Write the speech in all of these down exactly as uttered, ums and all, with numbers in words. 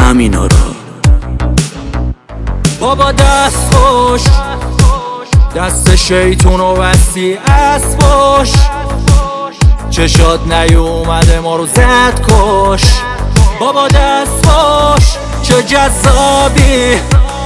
همینا رو. بابا دست خوش، دست شیطون و وسیع از باش، چشات نیومده ما رو زد کش. بابا دست خوش، چه جذابی،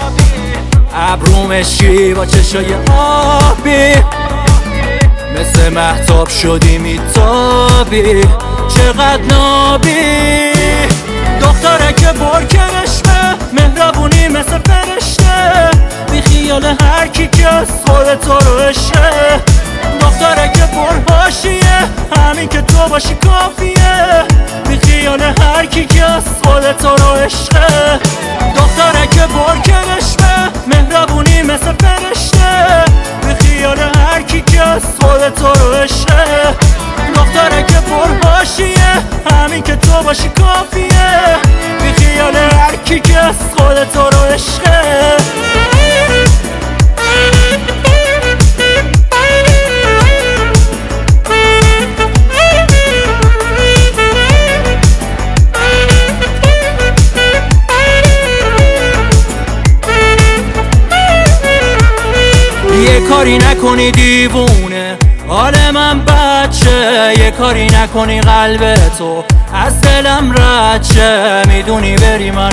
ابرومشی با چشای آبی، مثل مهتاب شدی میتابی، چقدر نابی. دختره که برکنشمه، مهربونی مثل فرشته، بی خیال هر کی که از خودت رو عشقه. دختره که پرهاشیه، همین که تو باشی کافیه، بی خیال هر کی که از خودت رو عشقه. دختره که برکنشمه، مهربونی مثل فرشته، بی خیال هر کی که از خودت رو عشقه. دختره که پرهاشیه، همین که تو باشی کافیه، بی خیال هر کی که از خودت رو عشقه. یه کاری نکنی دیوونه حال من بچه، یه کاری نکنی قلبتو از دلم رچه، میدونی بری من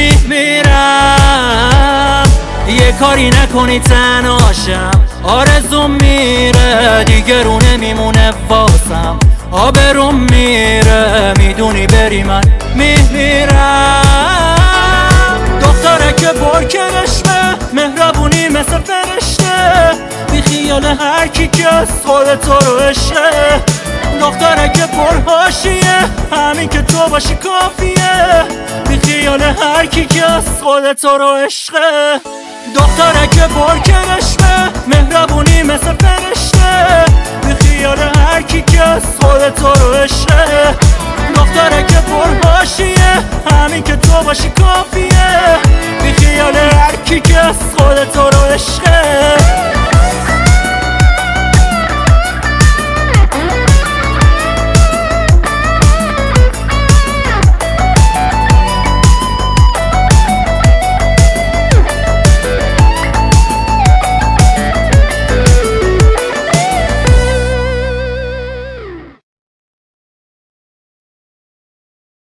میمیرم. یه کاری نکنی تنهاشم، آرزوم میره دیگه رو نمیمونه واسم، آبروم میره میدونی بری من میمیرم. دختره که برکنشمه، مهربونی مثل فرشته، بی خیال هر کی که از خودت رو عشقه. دختره که پرهاشیه، همین که تو باشی کافیه، بی خیال هر کی که از خودت رو عشقه. دختره که برکنشمه، مهربونی مثل فرشته، بی خیال هر کی که از خودت رو عشقه. دختره که پرهاشیه، همین که تو باشی کافیه، بی خیال هر کی که از خودت رو عشقه.